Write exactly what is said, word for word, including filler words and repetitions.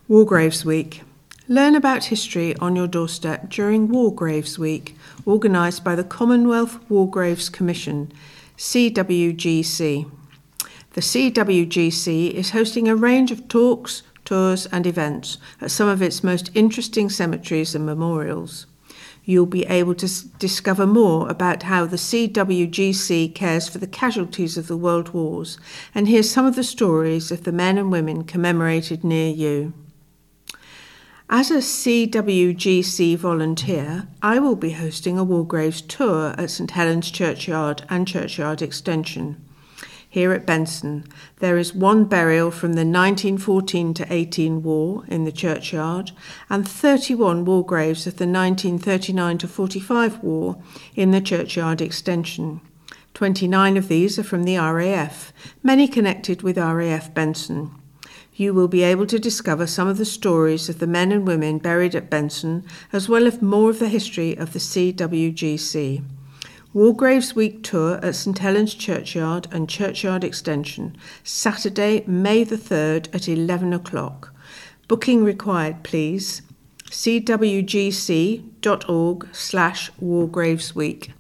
War Graves Week. Learn about history on your doorstep during War Graves Week, organised by the Commonwealth War Graves Commission, C W G C. The C W G C is hosting a range of talks, tours and events at some of its most interesting cemeteries and memorials. You'll be able to s- discover more about how the C W G C cares for the casualties of the World Wars and hear some of the stories of the men and women commemorated near you. As a C W G C volunteer, I will be hosting a War Graves tour at St Helens Churchyard and Churchyard Extension. Here at Benson, there is one burial from the nineteen fourteen to eighteen war in the churchyard and thirty-one war graves of the nineteen thirty-nine to forty-five war in the churchyard extension. twenty-nine of these are from the R A F, many connected with R A F Benson. You will be able to discover some of the stories of the men and women buried at Benson, as well as more of the history of the C W G C. War Graves Week tour at St Helens Churchyard and Churchyard Extension, Saturday, May the third at eleven o'clock. Booking required, please. c w g c dot org slash War Graves Week.